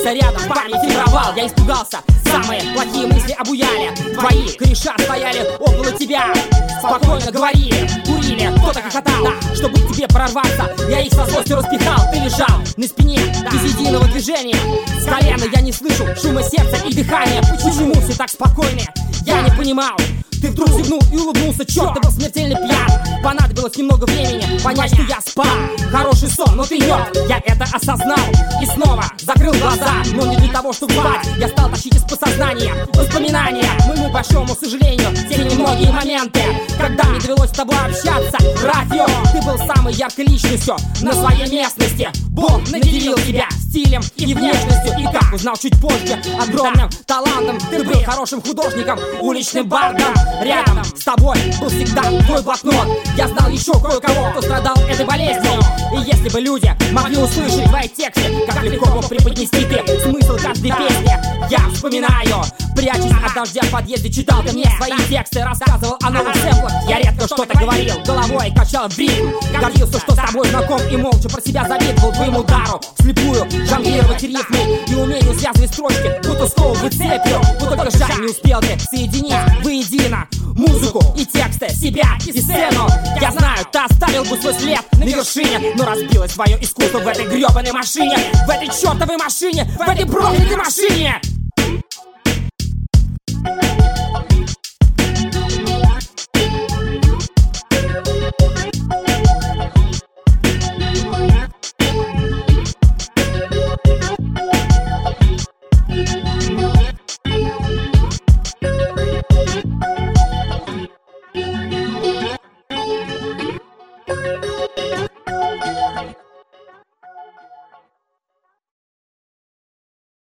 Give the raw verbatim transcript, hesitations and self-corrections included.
где-то рядом в памяти провал. Я испугался, самые плохие мысли обуяли. Твои кореша стояли около тебя, спокойно говорили, курили, кто-то хохотал. Чтобы к тебе прорваться, я их со злостью распихал. Ты лежал на спине, без единого движения. С колена я не слышу шума сердца и дыхания. Почему все так спокойны? Я не понимал. Ты вдруг сигнул и улыбнулся, черт, ты был смертельно пьян. Понадобилось немного времени понять, что я спал. Хороший сон, но ты мертв, я это осознал. И снова закрыл глаза, но не для того, чтобы спать. Я стал тащить из подсознания воспоминания. К моему большому сожалению, те немногие моменты, когда мне довелось с тобой общаться. Радио, ты был самой яркой личностью на своей местности. Бог наделил тебя стилем и внешностью. И как узнал чуть позже, огромным талантом. Ты был хорошим художником, уличным бардом. Рядом с тобой был всегда твой блокнот. Я знал еще кое-кого, кто страдал этой болезнью. И если бы люди могли услышать твои тексты, как легко мог преподнести ты смысл каждой песни. Я вспоминаю, прячась от дождя в подъезде, читал ты мне свои тексты, рассказывал о новых сэмплах. Я редко что-то говорил, головой качал в ритм. Гордился, что с тобой знаком, и молча про себя завидовал твоему дару вслепую жонглировать рифмой и умению связывать строчки, будто сковывать цепью. Вот только жаль, не успел ты соединить воедино музыку и тексты, себя и сцену. Я знаю, ты оставил бы свой след на вершине, но разбилось свое искусство в этой гребаной машине, в этой чертовой машине, в этой проклятой машине. Thank you.